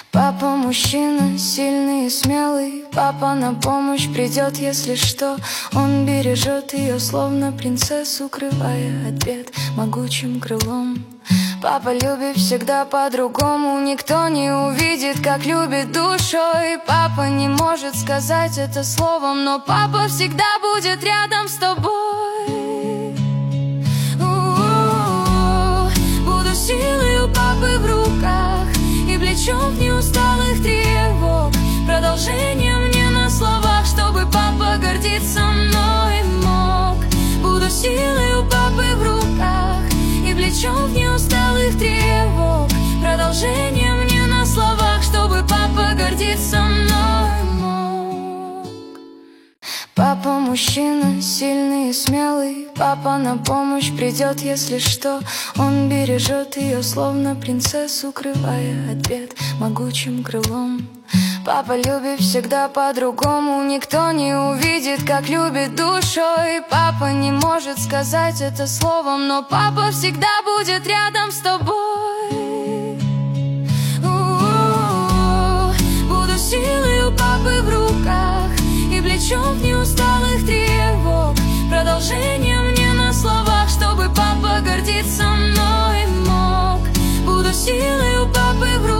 Папа мужчина, сильный и смелый. Папа на помощь придет, если что. Он бережет ее, словно принцессу, укрывая от бед могучим крылом. Папа любит всегда по-другому. Никто не увидит, как любит душой. Папа не может сказать это словом, но папа всегда будет рядом с тобой. Буду силой у папы в руках и плечом в неусталых тревог. Продолжение мне на словах, чтобы папа гордиться мной мог. Буду силой у папы в руках и плечом в неусталых тревог. Продолжение мне на словах, чтобы папа гордиться мной мог. Папа мужчина, сильный и смелый. Папа на помощь придет, если что. Он бережет ее, словно принцессу, укрывая от бед могучим крылом. Папа любит всегда по-другому. Никто не увидит, как любит душой. Папа не может сказать это словом, но папа всегда будет рядом с тобой. Буду силой у папы в руках и плечом в неусталых тревог. Продолжение мне на словах, чтобы папа гордиться мной мог. Буду силой у папы в руках